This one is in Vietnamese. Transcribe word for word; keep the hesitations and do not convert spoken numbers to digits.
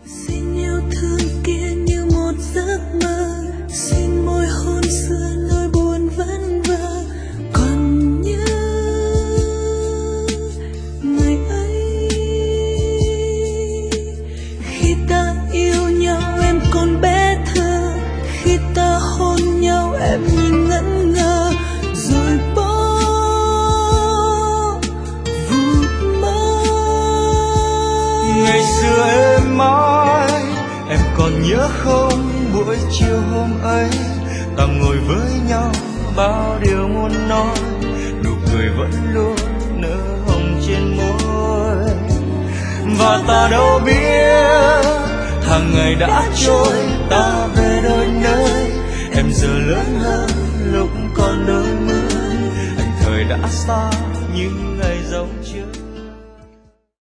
Xin yêu thương kia như một giấc mơ, xin môi hôn xưa nỗi buồn vẫn vơ. Còn nhớ ngày ấy khi ta yêu nhau em còn bé thơ, khi ta hôn nhau em nhìn ngẩn ngơ rồi bỏ vụt mơ. Ngày xưa em mãi, em còn nhớ không? Buổi chiều hôm ấy ta ngồi với nhau, bao điều muốn nói, nụ cười vẫn luôn nở hồng trên môi. Và ta đâu biết hàng ngày đã trôi, ta về đôi nơi. Em giờ lớn hơn lúc còn đôi mươi, anh thời đã xa những ngày dấu trước.